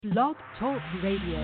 Blog Talk Radio.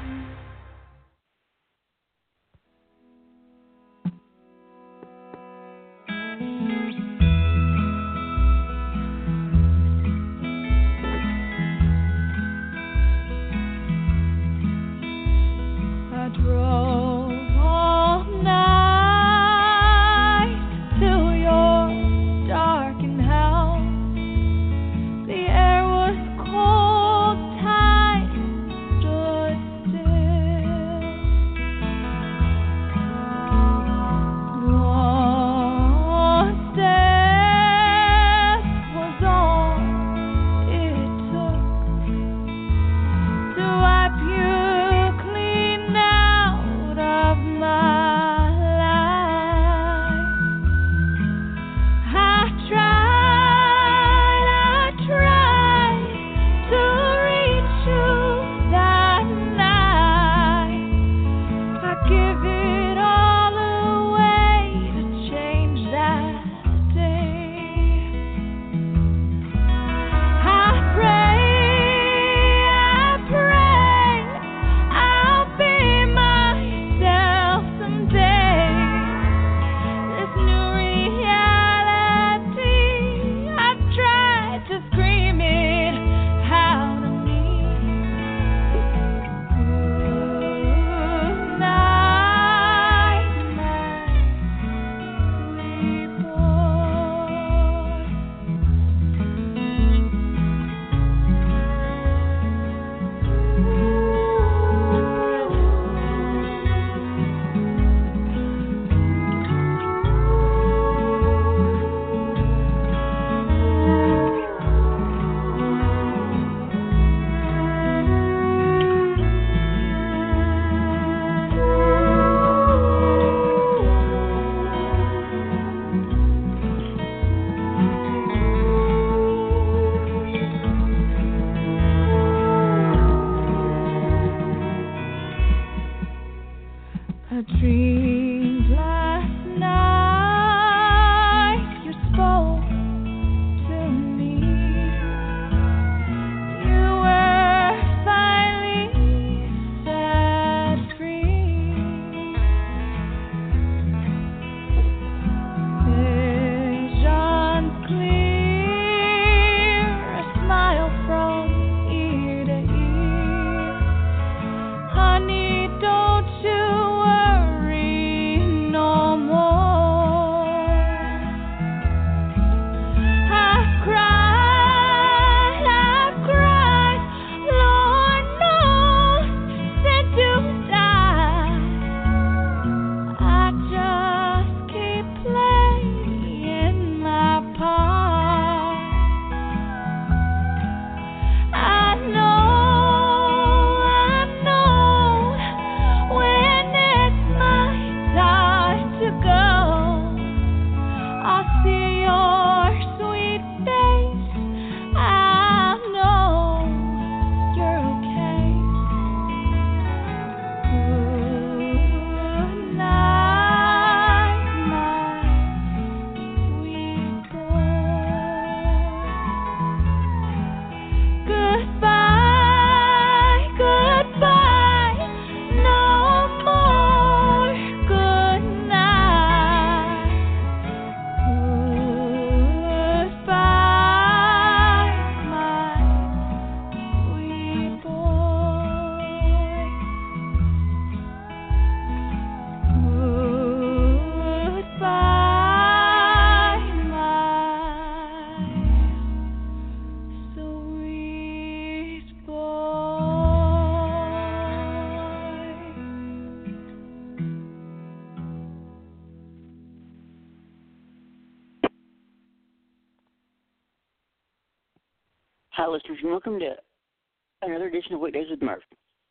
Hi, listeners, and welcome to another edition of Weekdays with Murph.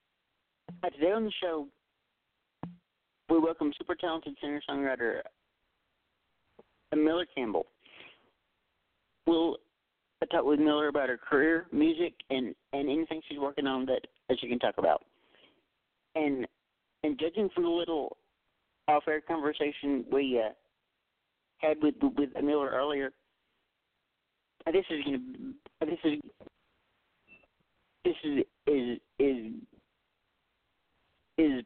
Today on the show, we welcome super talented singer-songwriter Miller Campbell. We'll talk with Miller about her career, music, and anything she's working on that she can talk about. And judging from the little off-air conversation we had with Miller earlier, this is this is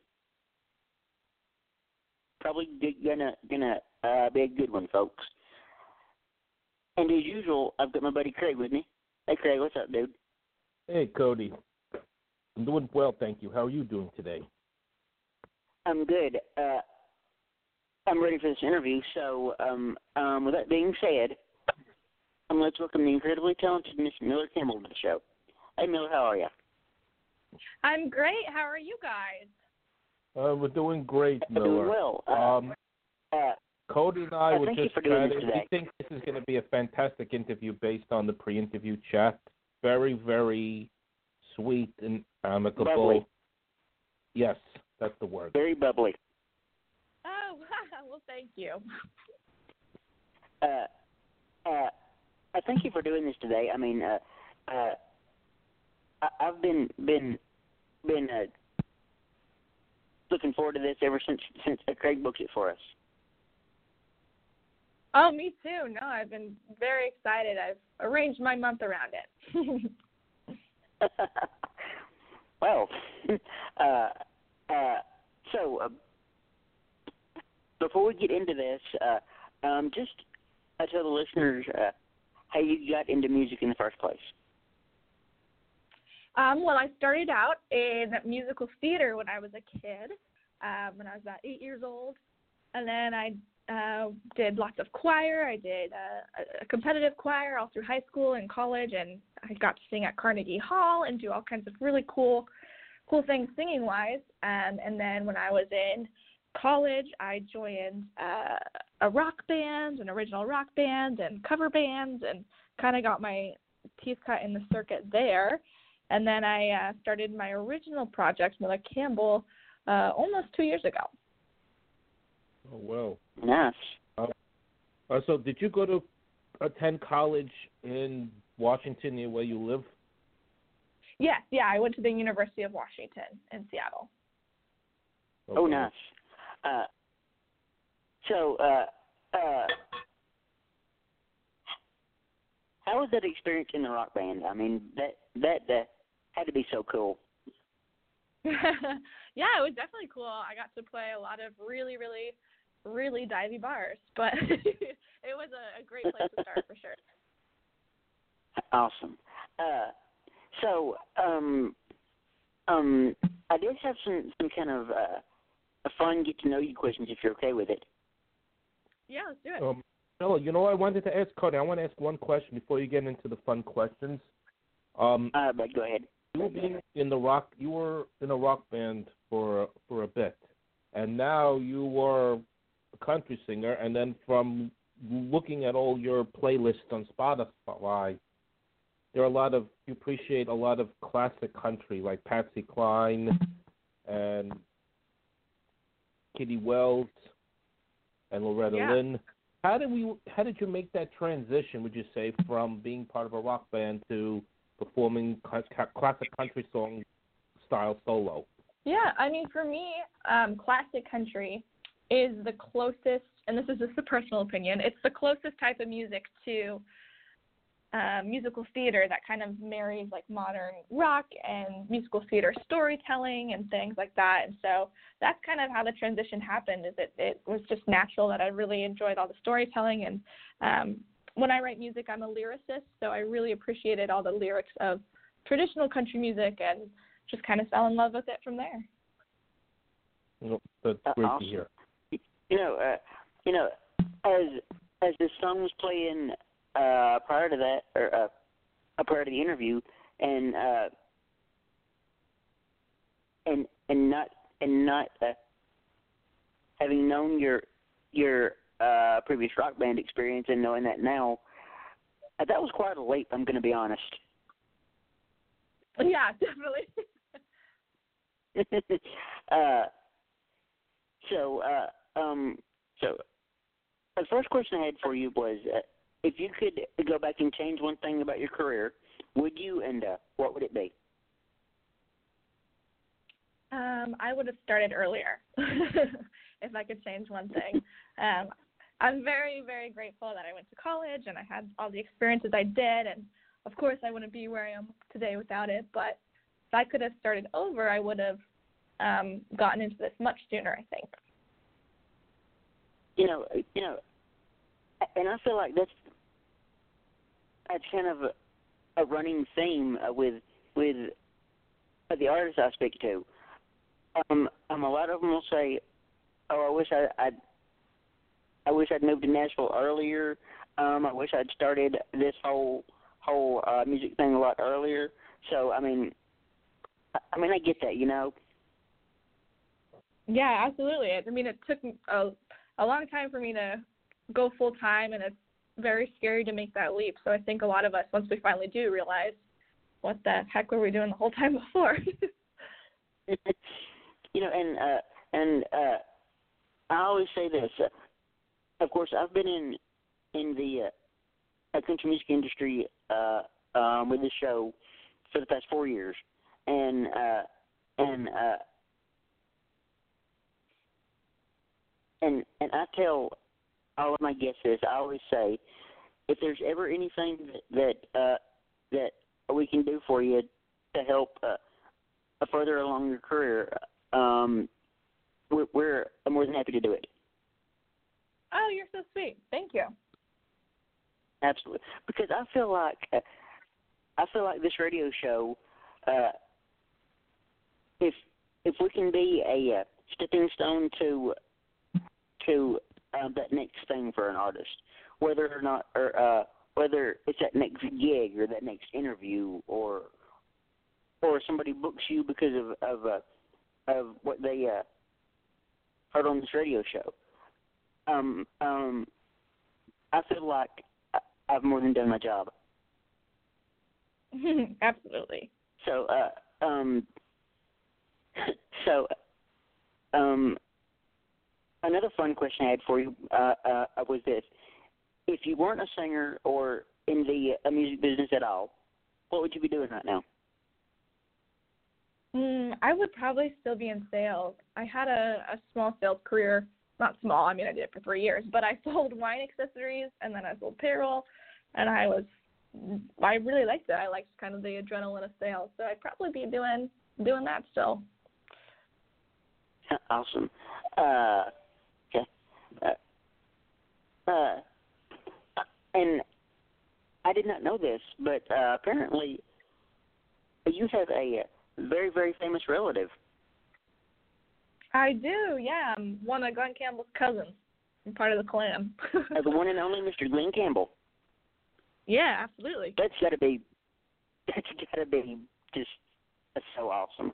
probably gonna be a good one, folks. And as usual, I've got my buddy Craig with me. Hey, Craig, what's up, dude? Hey, Cody. I'm doing well, thank you. How are you doing today? I'm good. I'm ready for this interview. So, with that being said, let's welcome the incredibly talented Miss Miller Campbell to the show. Hey, Miller, how are you? I'm great. How are you guys? We're doing great, Miller. Doing well. Cody and I were thank just you for doing chatting. this today. We think this is going to be a fantastic interview based on the pre-interview chat. Very, very sweet and amicable. Bubbly. Yes, that's the word. Very bubbly. Oh, well, thank you. I thank you for doing this today. I mean, I've been looking forward to this ever since Craig booked it for us. Oh, me too. No, I've been very excited. I've arranged my month around it. Well, so before we get into this, just tell the listeners how you got into music in the first place. Well, I started out in musical theater when I was a kid, when I was about 8 years old. And then I did lots of choir. I did a competitive choir all through high school and college, and I got to sing at Carnegie Hall and do all kinds of really cool things singing-wise. And then when I was in college, I joined a rock band, an original rock band, and cover bands, and kind of got my teeth cut in the circuit there. And then I started my original project, Miller Campbell, almost 2 years ago. Oh, wow. Nice. So did you go to attend college in Washington, near where you live? Yes, yeah, I went to the University of Washington in Seattle. Okay. Oh, nice. How was that experience in the rock band? I mean, that had to be so cool. Yeah, it was definitely cool. I got to play a lot of really, really, really divey bars, but it was a great place to start for sure. Awesome. I did have some kind of a fun get to know you questions if you're okay with it. Yeah, let's do it. No, you know what I wanted to ask, Cody? I want to ask one question before you get into the fun questions. But go ahead. You were in a rock band for a bit, and now you are a country singer. And then from looking at all your playlists on Spotify, you appreciate a lot of classic country like Patsy Cline and Kitty Wells and Loretta Lynn. How did you make that transition, would you say, from being part of a rock band to performing classic country song style solo? Yeah, I mean, for me, classic country is the closest, and this is just a personal opinion, it's the closest type of music to musical theater that kind of marries like modern rock and musical theater storytelling and things like that. And so that's kind of how the transition happened, is it was just natural that I really enjoyed all the storytelling. And when I write music, I'm a lyricist, so I really appreciated all the lyrics of traditional country music and just kind of fell in love with it from there. That's great awesome. to hear. As the song was playing prior to that, or prior to the interview, and not having known your previous rock band experience and knowing that now, that was quite a leap. I'm going to be honest. Yeah, definitely. So the first question I had for you was, if you could go back and change one thing about your career, would you, and what would it be? I would have started earlier if I could change one thing. I'm very, very grateful that I went to college and I had all the experiences I did, and of course I wouldn't be where I am today without it, but I could have started over, I would have gotten into this much sooner, I think. You know, and I feel like that's kind of a running theme with the artists I speak to. A lot of them will say, "Oh, I wish I'd moved to Nashville earlier. I wish I'd started this whole music thing a lot earlier." So I mean, I get that, you know. Yeah, absolutely. I mean, it took a long time for me to go full time, and it's very scary to make that leap. So I think a lot of us, once we finally do, realize, what the heck were we doing the whole time before? You know, and I always say this. Of course, I've been in the country music industry with this show for the past 4 years, and I tell all of my guests this. I always say, if there's ever anything that we can do for you to help further along your career, we're more than happy to do it. Oh, you're so sweet. Thank you. Absolutely, because I feel like this radio show, if we can be a stepping stone to that next thing for an artist, whether or not, or whether it's that next gig or that next interview, or somebody books you because of what they heard on this radio show. I feel like I've more than done my job. Absolutely. So, another fun question I had for you was this: if you weren't a singer or in the music business at all, what would you be doing right now? I would probably still be in sales. I had a small sales career. Not small, I mean, I did it for 3 years, but I sold wine accessories, and then I sold payroll, and I really liked it. I liked kind of the adrenaline of sales, so I'd probably be doing that still. Awesome. Okay. And I did not know this, but apparently you have a very, very famous relative. I do, yeah. I'm one of Glen Campbell's cousins. I'm part of the clan. The one and only Mr. Glen Campbell. Yeah, absolutely. That's gotta be just so awesome.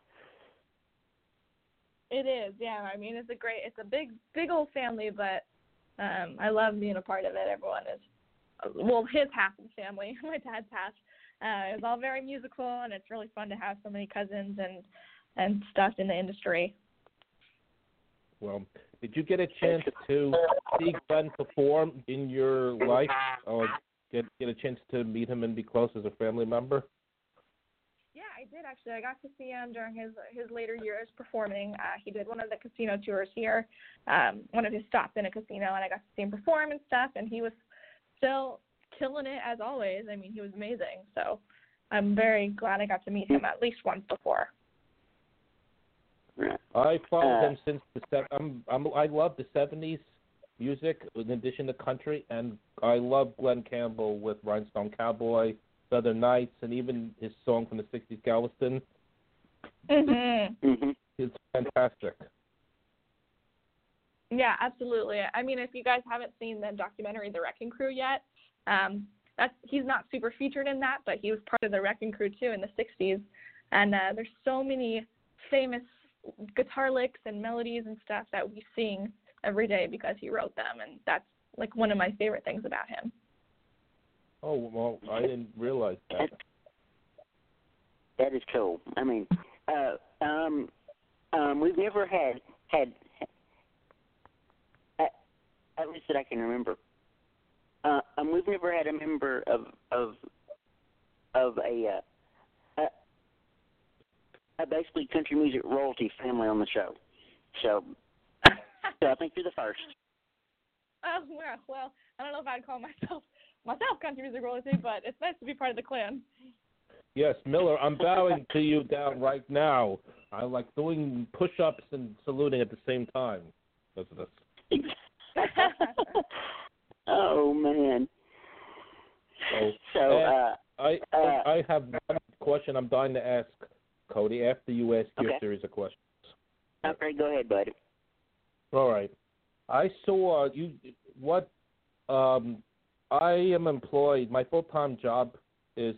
It is, yeah. I mean, it's a big old family, but I love being a part of it. Everyone is, well, his half of the family, my dad's half, is all very musical, and it's really fun to have so many cousins and stuff in the industry. Well, did you get a chance to see Glen perform in your life, or get a chance to meet him and be close as a family member? Yeah, I did actually. I got to see him during his later years performing. He did one of the casino tours here, one of his stops in a casino, and I got to see him perform and stuff, and he was still killing it as always. I mean, he was amazing. So I'm very glad I got to meet him at least once before. I followed him since I love the 70s music in addition to country, and I love Glen Campbell with Rhinestone Cowboy, Southern Nights, and even his song from the 60s, Galveston. Mm-hmm. It's fantastic. Yeah, absolutely. I mean, if you guys haven't seen the documentary The Wrecking Crew yet, he's not super featured in that, but he was part of the Wrecking Crew too in the 60s. And there's so many famous guitar licks and melodies and stuff that we sing every day because he wrote them, and that's like one of my favorite things about him. Oh, well, I didn't realize that. That is cool. I mean, we've never had at least that I can remember. We've never had a member of a basically country music royalty family on the show. So I think you're the first. Oh, well, I don't know if I'd call myself country music royalty, but it's nice to be part of the clan. Yes, Miller, I'm bowing to you down right now. I like doing push-ups and saluting at the same time. That's Oh, man. I have one question I'm dying to ask, Cody, after you ask your series of questions. Okay, go ahead, bud. All right. I saw you. I am employed. My full-time job is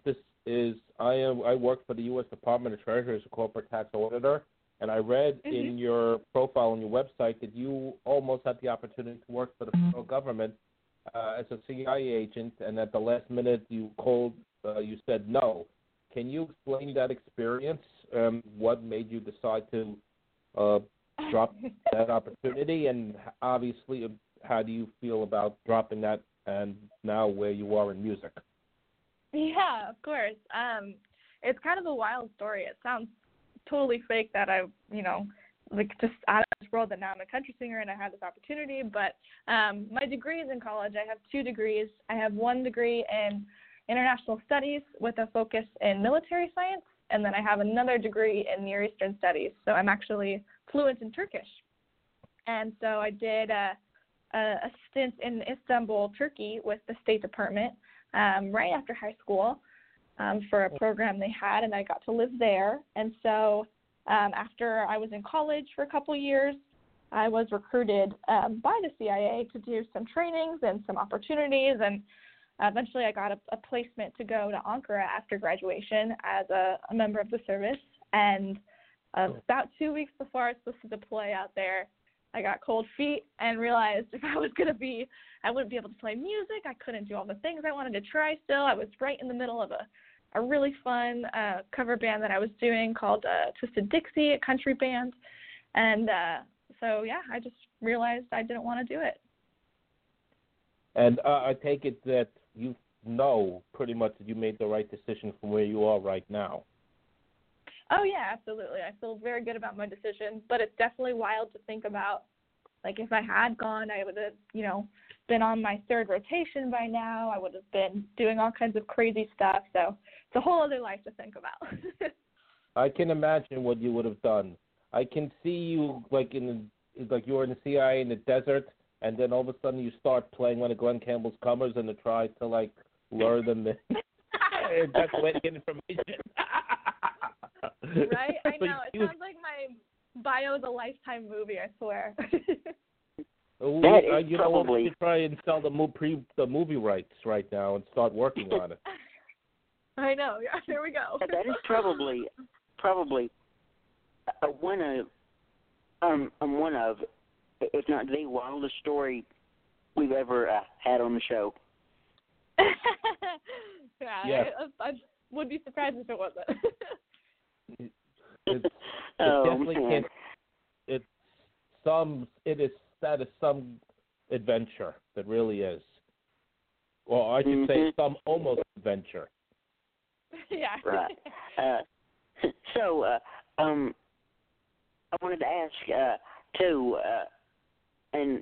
I work for the U.S. Department of Treasury as a corporate tax auditor, and I read in your profile on your website that you almost had the opportunity to work for the federal government as a CIA agent, and at the last minute you called. You said no. Can you explain that experience? What made you decide to drop that opportunity, and obviously, how do you feel about dropping that and now where you are in music? Yeah, of course. It's kind of a wild story. It sounds totally fake that I, just out of this world that now I'm a country singer and I had this opportunity. But my degrees in college, I have 2 degrees. I have 1 degree in international studies with a focus in military science, and then I have another degree in Near Eastern studies. So I'm actually fluent in Turkish. And so I did a stint in Istanbul, Turkey with the State Department right after high school for a program they had, and I got to live there. And so after I was in college for a couple years, I was recruited by the CIA to do some trainings and some opportunities, and eventually I got a placement to go to Ankara after graduation as a member of the service. And about 2 weeks before I was supposed to deploy out there, I got cold feet and realized if I was going to be, I wouldn't be able to play music. I couldn't do all the things I wanted to try still. I was right in the middle of a really fun cover band that I was doing called Twisted Dixie, a country band. And I just realized I didn't want to do it. And I take it that you know pretty much that you made the right decision from where you are right now. Oh, yeah, absolutely. I feel very good about my decision, but it's definitely wild to think about. Like, if I had gone, I would have, been on my 3rd rotation by now. I would have been doing all kinds of crazy stuff. So it's a whole other life to think about. I can imagine what you would have done. I can see you like you're in the CIA in the desert, and then all of a sudden you start playing one of Glenn Campbell's covers and to try to lure them in. That's the way to get information. Right? I know. It sounds like my bio is a Lifetime movie, I swear. That is probably... You try and sell the movie rights right now and start working on it. I know. Yeah, there we go. That is probably one of, if not the wildest story we've ever had on the show. Yeah. I would be surprised if it wasn't. That is some adventure. That really is. Well, I should say some almost adventure. Yeah. Right. I wanted to ask too, and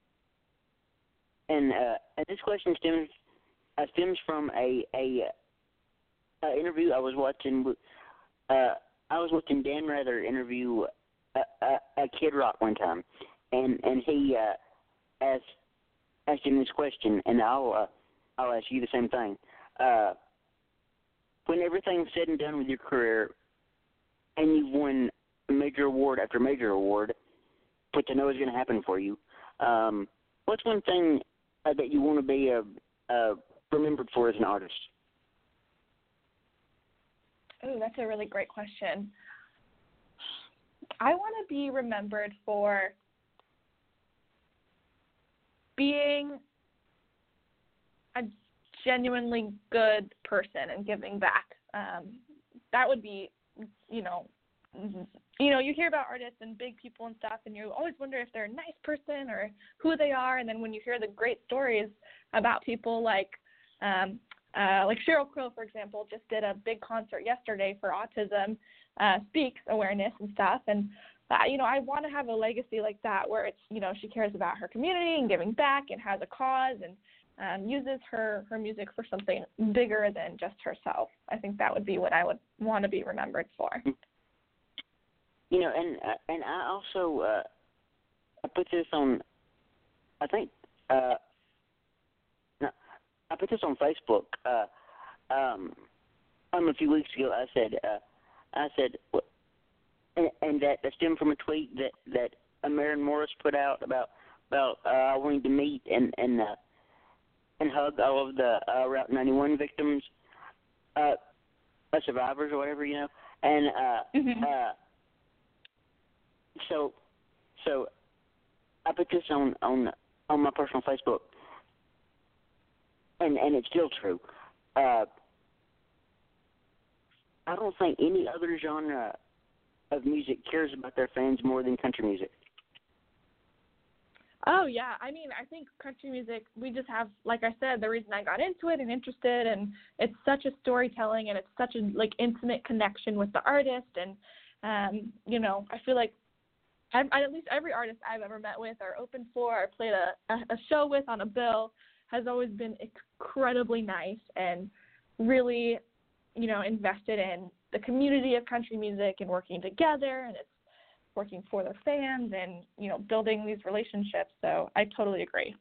this question stems from a interview I was watching. I was watching Dan Rather interview a Kid Rock one time, and he asked him this question, and I'll ask you the same thing. When everything's said and done with your career, and you've won major award after major award, which I know is going to happen for you, what's one thing that you want to be remembered for as an artist? Oh, that's a really great question. I want to be remembered for being a genuinely good person and giving back. That would be, you hear about artists and big people and stuff, and you always wonder if they're a nice person or who they are. And then when you hear the great stories about people like Sheryl Crow, for example, just did a big concert yesterday for Autism Speaks awareness and stuff. And, I want to have a legacy like that where it's, she cares about her community and giving back and has a cause and uses her music for something bigger than just herself. I think that would be what I would want to be remembered for. You know, and I also I put this on. I think no, I put this on Facebook. A few weeks ago, I said, and that stemmed from a tweet that Maren Morris put out about wanting to meet and hug all of the Route 91 victims, survivors or whatever, you know, and so I put this on my personal Facebook, and it's still true. I don't think any other genre of music cares about their fans more than country music. Oh, yeah. I mean, I think country music, we just have, like I said, the reason I got into it and interested, and it's such a storytelling, and it's such a, like, intimate connection with the artist, and, you know, I feel like at least every artist I've ever met with or opened for or played a show with on a bill has always been incredibly nice and really, you know, invested in the community of country music and working together, and it's working for their fans and, you know, building these relationships. So I totally agree.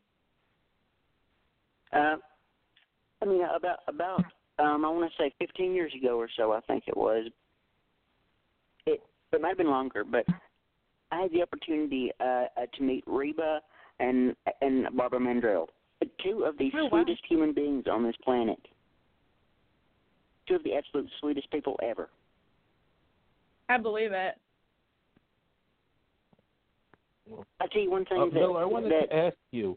I mean, about I want to say 15 years ago or so, I think it was. It might have been longer, but I had the opportunity to meet Reba and Barbara Mandrell, two of the sweetest human beings on this planet. Two of the absolute sweetest people ever. I believe it. I'll tell you one thing Miller, I wanted to ask you,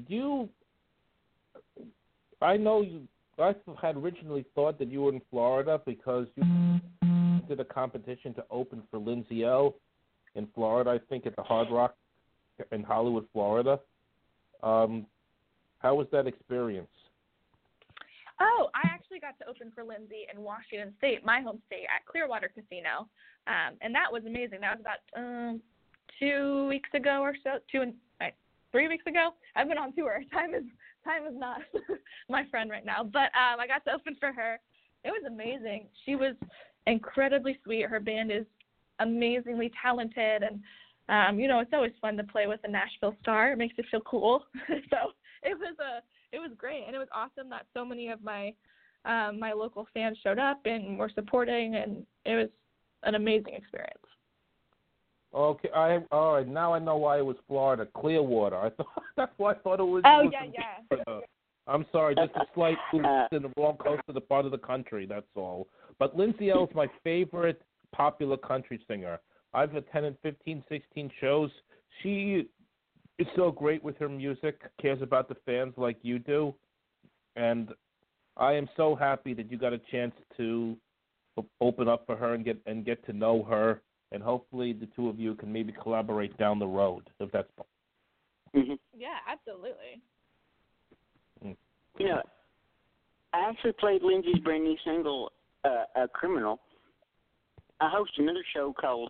I had originally thought that you were in Florida because you did a competition to open for Lindsay Ell in Florida, I think at the Hard Rock in Hollywood, Florida. How was that experience? Oh, I actually got to open for Lindsay in Washington State, my home state, at Clearwater Casino, and that was amazing. That was about 2 weeks ago or so, 3 weeks ago. I've been on tour. Time is not my friend right now, but I got to open for her. It was amazing. She was incredibly sweet. Her band is amazingly talented, and you know, it's always fun to play with a Nashville star. It makes you feel cool. So it was great, and it was awesome that so many of my my local fans showed up and were supporting, and it was an amazing experience. Okay, all right. Now I know why it was Florida, Clearwater. That's why I thought it was. Oh yeah. I'm sorry, just a slight in the wrong coast of the part of the country. That's all. But Lindsay Ell is my favorite popular country singer. I've attended 15, 16 shows. She is so great with her music, cares about the fans like you do, and I am so happy that you got a chance to open up for her and get to know her. And hopefully the two of you can maybe collaborate down the road, if that's possible. Mm-hmm. Yeah, absolutely. You know, I actually played Lindsay's brand new single, "Criminal." I host another show called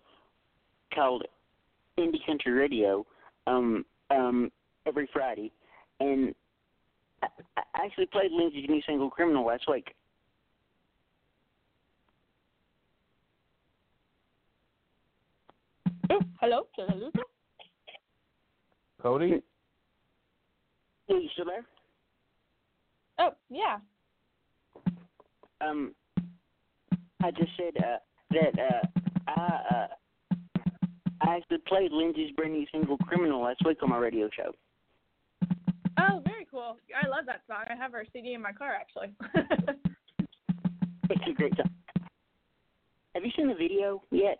Indie Country Radio every Friday, and I actually played Lindsay's new single, "Criminal," last week. Oh, hello? Did I lose you? Cody? Are you still there? Oh, yeah. I just said that I actually played Lindsay's brand new single, "Criminal," last week on my radio show. Oh, very cool. I love that song. I have her CD in my car, actually. It's a great song. Have you seen the video yet?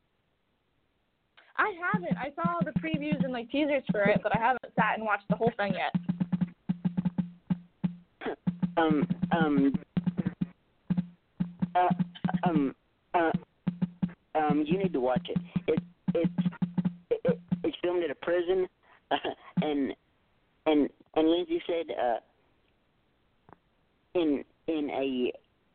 I haven't. I saw the previews and like teasers for it, but I haven't sat and watched the whole thing yet. You need to watch it. It's filmed at a prison, and Lindsay said in a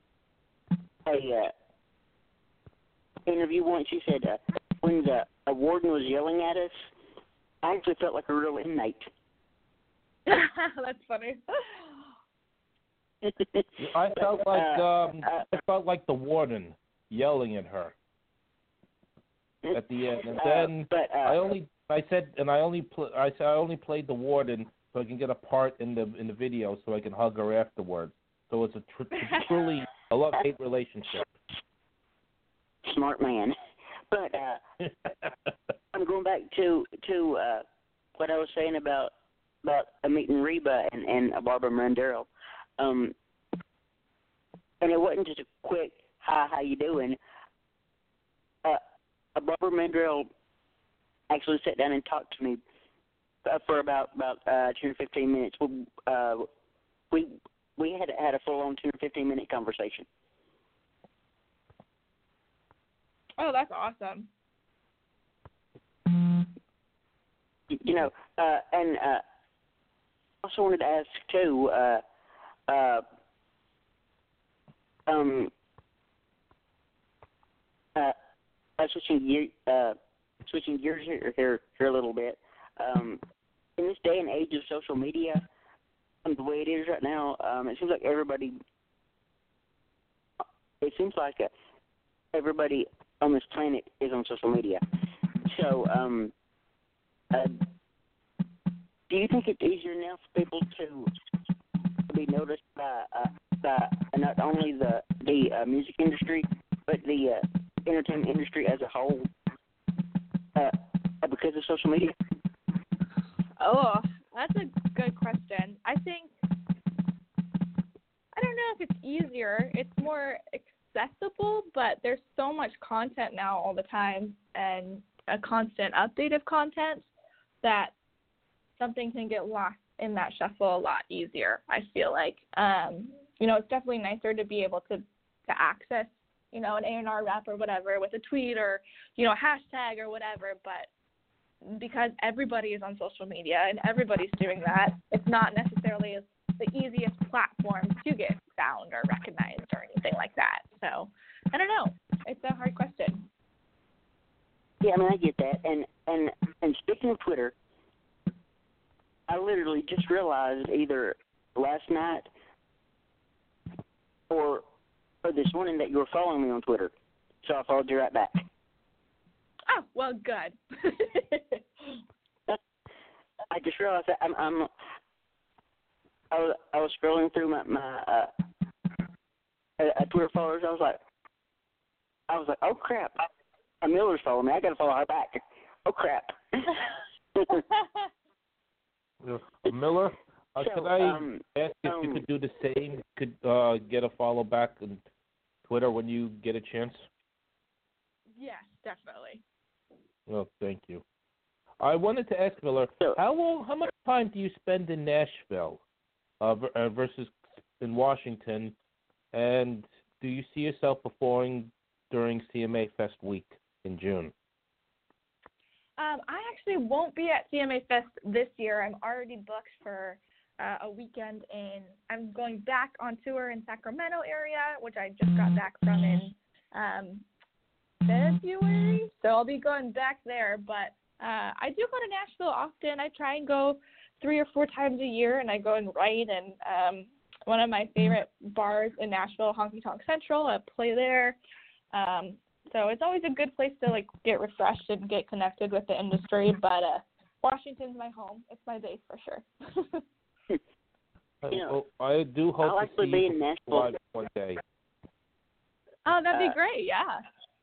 interview once, she said when the warden was yelling at us, I actually felt like a real inmate. That's funny. I felt like the warden yelling at her at the end, and then I only played the warden so I can get a part in the video so I can hug her afterwards. So it's a truly a love-hate relationship. Smart man. But I'm going back to what I was saying about meeting Reba and Barbara Mandrell. And it wasn't just a quick, hi, how you doing? Barbara Mandrell actually sat down and talked to me for about 10 or 15 minutes. We had a full-on 10 or 15-minute conversation. Oh, that's awesome. You know, and also wanted to ask too. Switching gears here a little bit. In this day and age of social media, the way it is right now, it seems like everybody on this planet is on social media. So, do you think it's easier now for people to be noticed by not only the music industry, but the entertainment industry as a whole because of social media? Oh, that's a good question. I don't know if it's easier. It's more accessible, but there's so much content now all the time and a constant update of content that something can get lost in that shuffle a lot easier, I feel like. It's definitely nicer to be able to access, an A&R rap or whatever with a tweet or, a hashtag or whatever, but because everybody is on social media and everybody's doing that, it's not necessarily the easiest platform to get found or recognized or anything like that. So, I don't know. It's a hard question. Yeah, I get that. And speaking of Twitter, I literally just realized either last night or this morning that you were following me on Twitter. So I followed you right back. Oh, well, good. I just realized that I was scrolling through my Twitter followers. I was like, oh crap, Miller's following me. I got to follow her back. Oh crap. Miller, could I ask if you could do the same? Could get a follow back on Twitter when you get a chance? Yes, definitely. Well, thank you. I wanted to ask Miller, how much time do you spend in Nashville versus in Washington, and do you see yourself performing during CMA Fest week in June? I actually won't be at CMA Fest this year. I'm already booked for a weekend I'm going back on tour in Sacramento area, which I just got back from in February. So I'll be going back there, but I do go to Nashville often. I try and go 3 or 4 times a year, and I go and write. And one of my favorite bars in Nashville, Honky Tonk Central, I play there. So it's always a good place to get refreshed and get connected with the industry. But Washington's my home. It's my base for sure. I do hope I'll to see be you in Nashville one day. Oh, that'd be great. Yeah.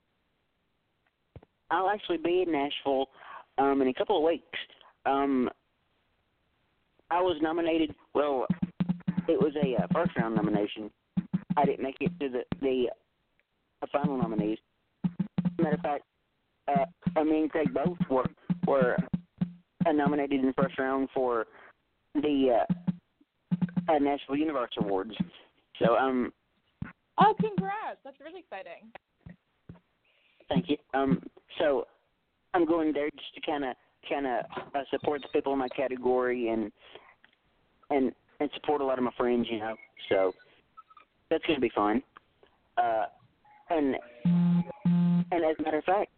I'll actually be in Nashville in a couple of weeks. I was nominated. Well, it was a first round nomination. I didn't make it to the final nominees. Matter of fact, me and Craig both were nominated in the first round for the Nashville Universe Awards. So Oh, congrats! That's really exciting. Thank you. So I'm going there just to kind of support the people in my category and support a lot of my friends, So that's going to be fun. And as a matter of fact,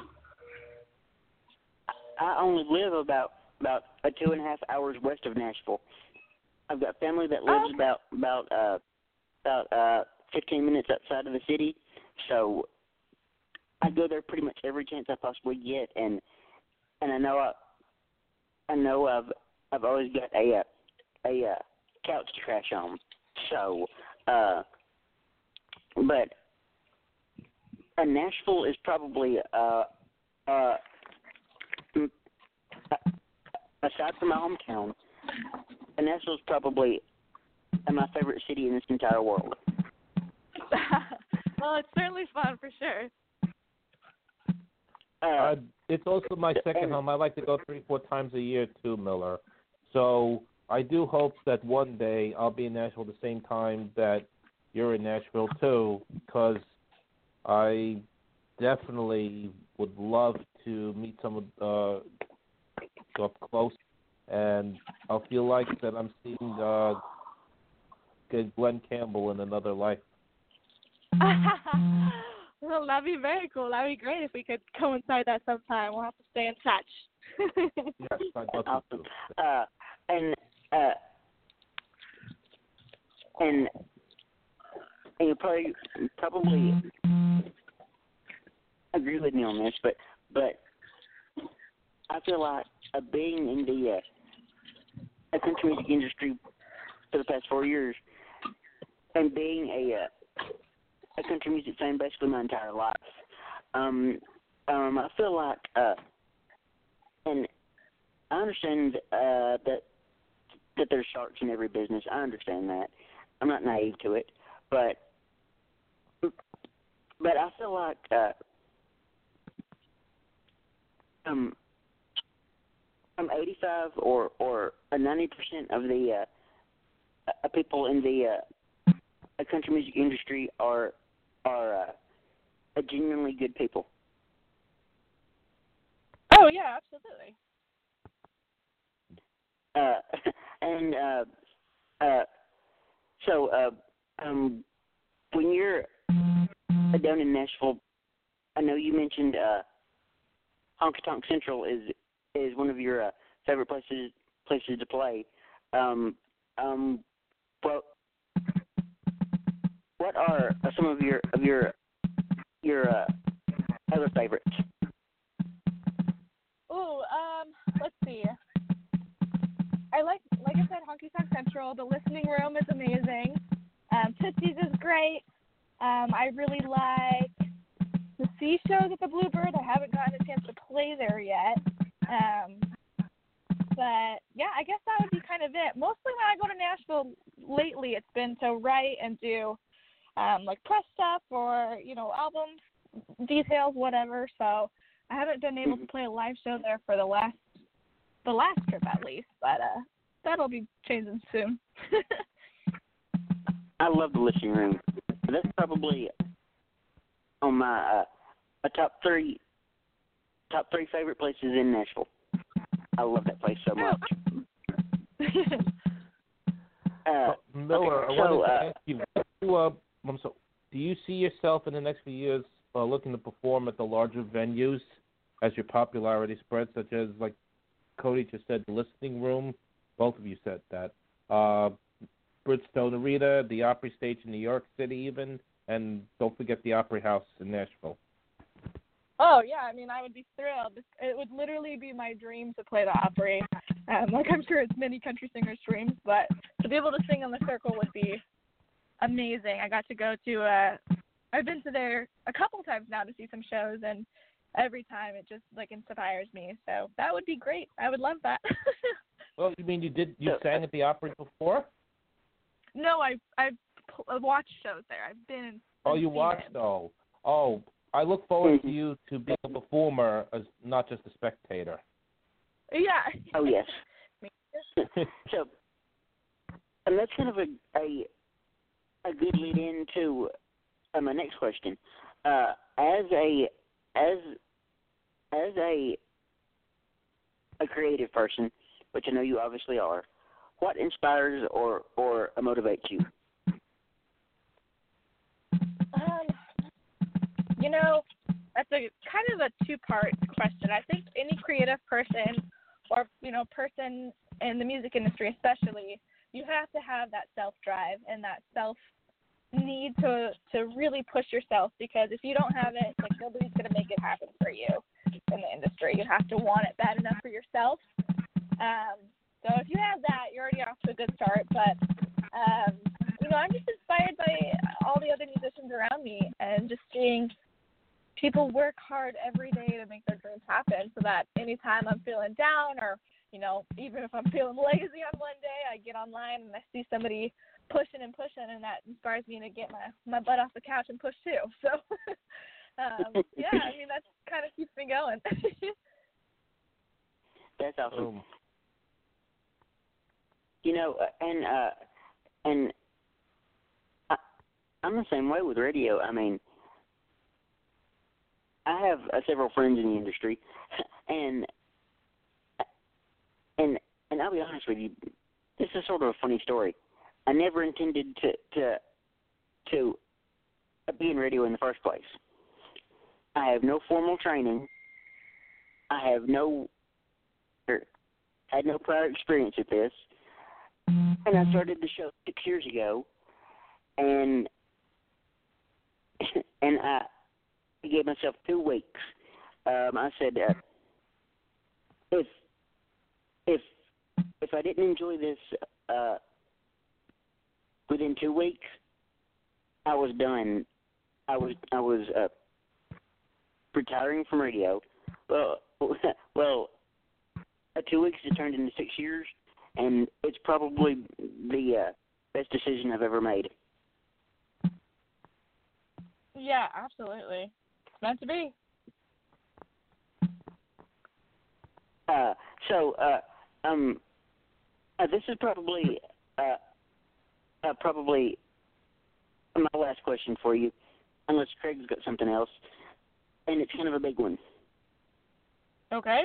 I only live about 2.5 hours west of Nashville. I've got family that lives about about 15 minutes outside of the city, so I go there pretty much every chance I possibly get, and I know I've always got a couch to crash on. So, but Nashville is probably aside from my hometown, Nashville is probably my favorite city in this entire world. Well, it's certainly fun for sure. It's also my second home. I like to go 3-4 times a year too, Miller. So I do hope that one day I'll be in Nashville at the same time that you're in Nashville too, because I definitely would love to meet someone up close, and I'll feel like that I'm seeing Glenn Campbell in another life. Well, that'd be very cool. That'd be great if we could coincide that sometime. We'll have to stay in touch. Yes, I'd love to. And you probably agree with me on this, but I feel like being in the country music industry for the past 4 years and being a country music fan basically my entire life, I feel like, and I understand that there's sharks in every business. I understand that. I'm not naive to it, but I feel like I'm 85 or 90% of the people in the country music industry are genuinely good people. Oh yeah, absolutely. So when you're down in Nashville, I know you mentioned Honky Tonk Central is one of your favorite places to play. What are some of your other favorites? Let's see. I like I said, Honky Tonk Central. The Listening Room is amazing. Tootsie's is great. I really like the Sea Shows at the Bluebird. I haven't gotten a chance to play there yet. But yeah, I guess that would be kind of it. Mostly when I go to Nashville lately, it's been to write and do like press stuff or album details, whatever. So I haven't been able to play a live show there for the last trip at least. But that'll be changing soon. I love the Listening Room. That's probably on my top three favorite places in Nashville. I love that place so much. Miller, okay, I wanted to ask you, do you see yourself in the next few years looking to perform at the larger venues as your popularity spreads, such as, like Cody just said, the Listening Room? Both of you said that. Bridgestone Arena, the Opry Stage in New York City even, and don't forget the Opry House in Nashville. Oh, yeah, I mean, I would be thrilled. It would literally be my dream to play the Opry. Like I'm sure it's many country singers' dreams, but to be able to sing on the Circle would be amazing. I got to go to, I've been to there a couple times now to see some shows, and every time it just, inspires me. So that would be great. I would love that. Well, you mean you sang at the Opry before? No, I've watched shows there. I've been. Oh, you watched? Oh, I look forward to you to being a performer, as not just a spectator. Yeah. Oh yes. So, and that's kind of a good lead into my next question. As a creative person, which I know you obviously are, what inspires or motivates you? That's a kind of a two-part question. I think any creative person or, person in the music industry especially, you have to have that self-drive and that need to really push yourself, because if you don't have it, like, nobody's going to make it happen for you in the industry. You have to want it bad enough for yourself. So if you have that, you're already off to a good start. But, I'm just inspired by all the other musicians around me, and just seeing people work hard every day to make their dreams happen, so that anytime I'm feeling down, or, even if I'm feeling lazy on one day, I get online and I see somebody pushing, and that inspires me to get my butt off the couch and push too. So, that kind of keeps me going. That's awesome. And I'm the same way with radio. I mean, I have several friends in the industry, and I'll be honest with you, this is sort of a funny story. I never intended to be in radio in the first place. I have no formal training. I had no prior experience at this, and I started the show 6 years ago, and I gave myself 2 weeks. I said, if I didn't enjoy this within 2 weeks, I was done. I was retiring from radio. Well, 2 weeks has turned into 6 years, and it's probably the best decision I've ever made. Yeah, absolutely. It's meant to be. This is probably my last question for you, unless Craig's got something else, and it's kind of a big one. Okay.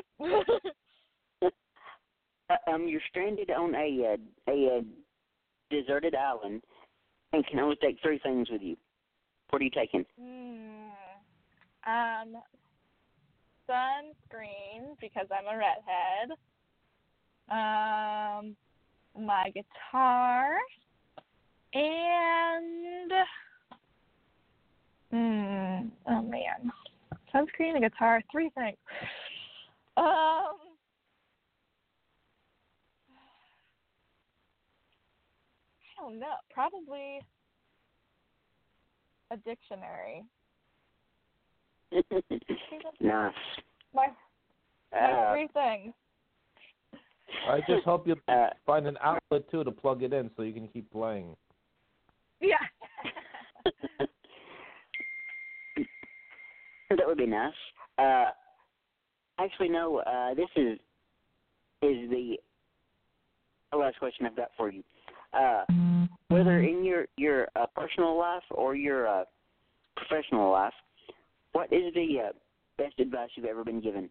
You're stranded on a deserted island and can only take 3 things with you. What are you taking? Sunscreen, because I'm a redhead. My guitar, and oh man, sunscreen, a guitar, 3 things. I don't know. Probably a dictionary. Nice. My 3 things. I just hope you find an outlet, too, to plug it in so you can keep playing. Yeah. That would be nice. Actually, no, this is the last question I've got for you. Whether in your personal life or your professional life, what is the best advice you've ever been given?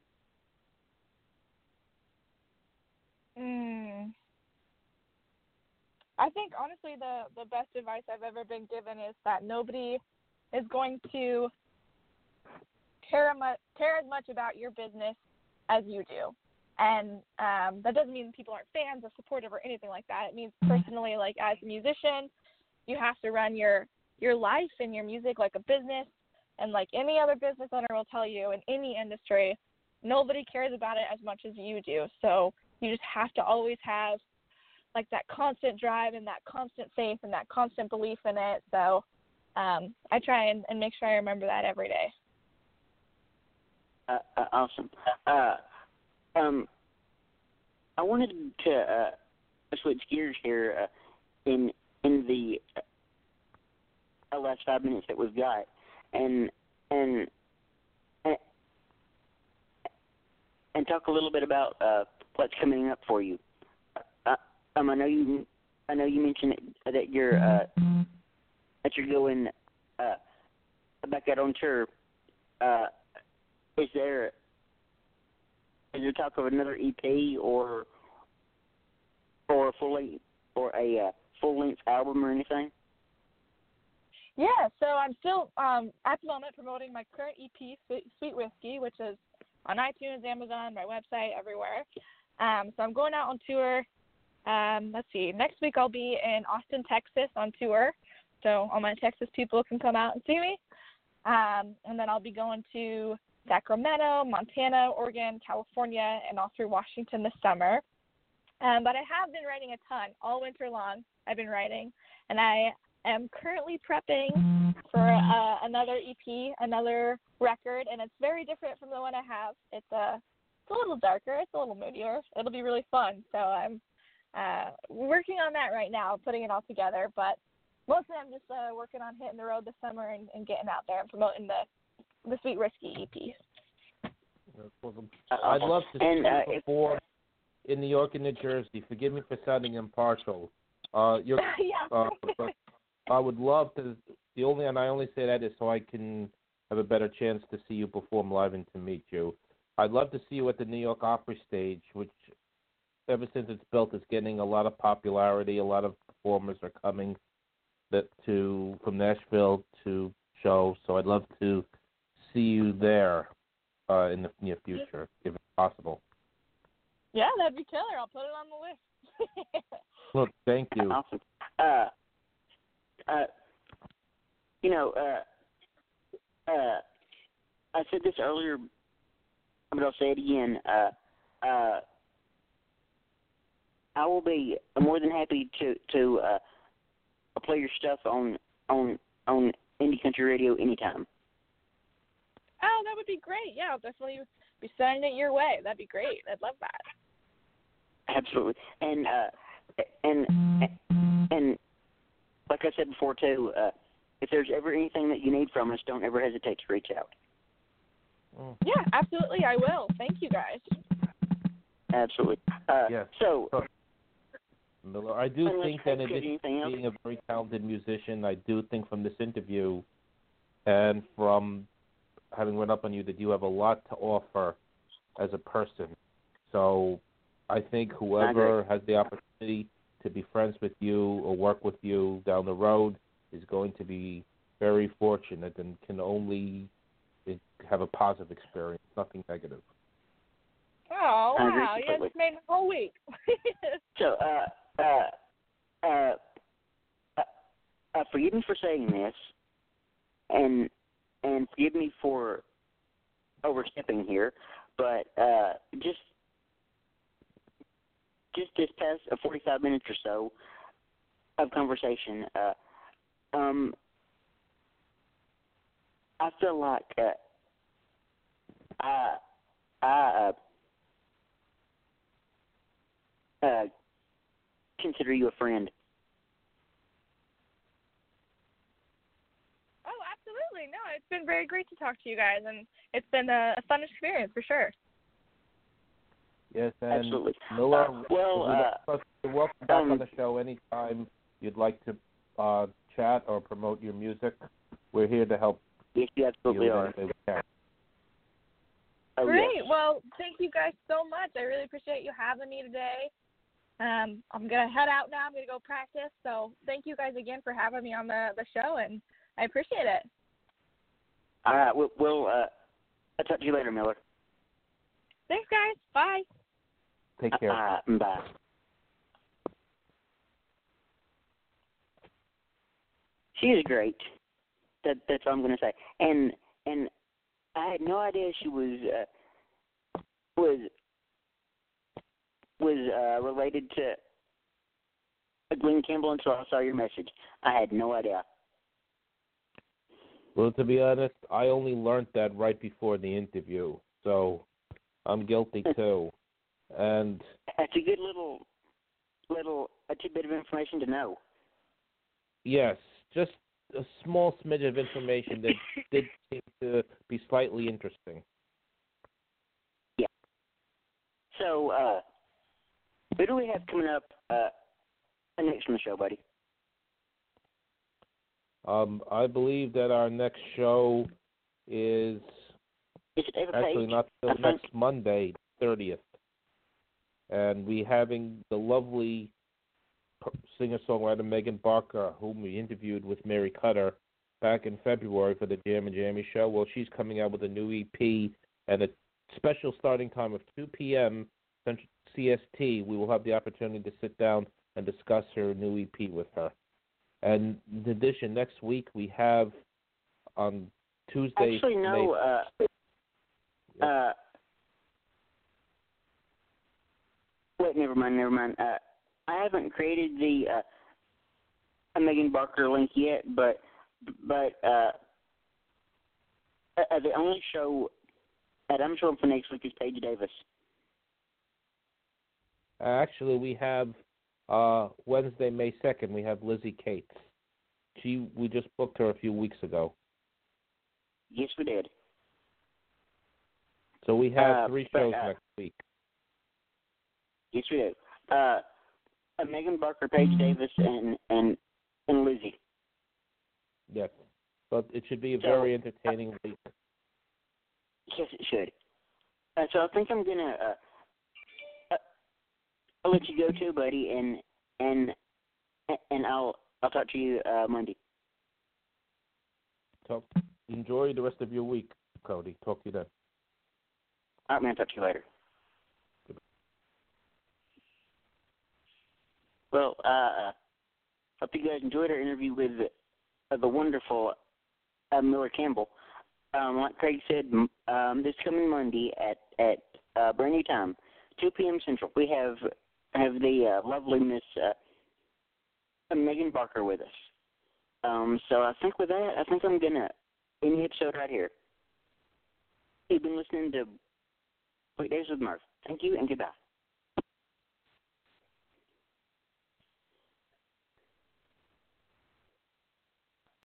I think, honestly, the best advice I've ever been given is that nobody is going to care as much about your business as you do. And that doesn't mean people aren't fans or supportive or anything like that. It means personally, like, as a musician, you have to run your life and your music like a business. And like any other business owner will tell you, in any industry, nobody cares about it as much as you do. So you just have to always have like that constant drive and that constant faith and that constant belief in it. So I try and make sure I remember that every day. Awesome. I wanted to switch gears here in the last 5 minutes that we've got, and talk a little bit about what's coming up for you. I know you mentioned that you're going back out on tour. Is there talk of another EP or a full length album or anything? Yeah, so I'm still at the moment promoting my current EP, Sweet Whiskey, which is on iTunes, Amazon, my website, everywhere. So I'm going out on tour. Let's see, next week I'll be in Austin, Texas on tour. so all my Texas people can come out and see me. And then I'll be going to Sacramento, Montana, Oregon, California, and all through Washington this summer. But I have been writing a ton. All winter long I've been writing, and I am currently prepping for another EP, another record, and it's very different from the one I have. It's a little darker. It's a little moodier. It'll be really fun. So I'm working on that right now, putting it all together. But mostly I'm just working on hitting the road this summer and getting out there and promoting the Sweet Risky EP. I'd love to see you perform in New York and New Jersey. Forgive me for sounding impartial. But I would love to. And I only say that is so I can have a better chance to see you perform live and to meet you. I'd love to see you at the New York Opry stage, which ever since it's built is getting a lot of popularity. A lot of performers are coming from Nashville to show. So I'd love to see you there in the near future, if it's possible. Yeah, that'd be killer. I'll put it on the list. Look, thank you. Awesome. I said this earlier, but I'll say it again. I will be more than happy to play your stuff on Indie Country Radio anytime. Oh, that would be great. Yeah, I'll definitely be sending it your way. That'd be great. I'd love that. Absolutely. And like I said before too, if there's ever anything that you need from us, don't ever hesitate to reach out. Yeah, absolutely. I will. Thank you, guys. Absolutely. Yes. So, Miller, I do think that in addition to being a very talented musician, I do think from this interview and from having read up on you that you have a lot to offer as a person. So I think whoever has the opportunity to be friends with you or work with you down the road is going to be very fortunate and can only have a positive experience, nothing negative. Oh, wow. You just made the whole week. So, forgive me for saying this, and forgive me for overstepping here, but just this past 45 minutes or so of conversation, I feel like I consider you a friend. Oh, absolutely. No, it's been very great to talk to you guys, and it's been a fun experience for sure. Yes, and absolutely. Miller, you're welcome back on the show anytime you'd like to chat or promote your music. We're here to help. Yes, you absolutely are. Oh, great. Yes. Well, thank you guys so much. I really appreciate you having me today. I'm going to head out now. I'm going to go practice. So thank you guys again for having me on the show, and I appreciate it. All right. We'll I'll talk to you later, Miller. Thanks, guys. Bye. Take care. Bye. She is great. That's all I'm going to say. And I had no idea she was related to Glenn Campbell until I saw your message. I had no idea. Well, to be honest, I only learned that right before the interview, so I'm guilty too. And that's a good little a tidbit of information to know. Yes, just a small smidge of information that did seem to be slightly interesting. Yeah. So, who do we have coming up next on the show, buddy? I believe that our next show is actually not till next Monday, 30th. And we're having the lovely singer-songwriter Megan Barker, whom we interviewed with Mary Cutter back in February for the Jam and Jamie show. Well, she's coming out with a new EP and a special starting time of 2 p.m. Central CST. We will have the opportunity to sit down and discuss her new EP with her. And in addition, next week we have on Tuesday. Actually, no. Wait, never mind. I haven't created the a Megan Barker link yet, but the only show that I'm showing for next week is Paige Davis. Actually, we have Wednesday, May 2nd. We have Lizzie Cates. We just booked her a few weeks ago. Yes, we did. So we have 3 shows next week. Yes, we do. Megan Barker, Paige Davis, and Lizzie. Yes, but it should be a very entertaining week. Yes, it should. So I think I'm gonna I'll let you go too, buddy, and I'll talk to you Monday. Enjoy the rest of your week, Cody. Talk to you then. All right, man. Talk to you later. Well, hope you guys enjoyed our interview with the wonderful Miller Campbell. Like Craig said, this coming Monday at brand new time, 2 p.m. Central, we have the lovely Miss Megan Barker with us. So I think with that, I'm gonna end the episode right here. You've been listening to Weekdays with Murph. Thank you and goodbye.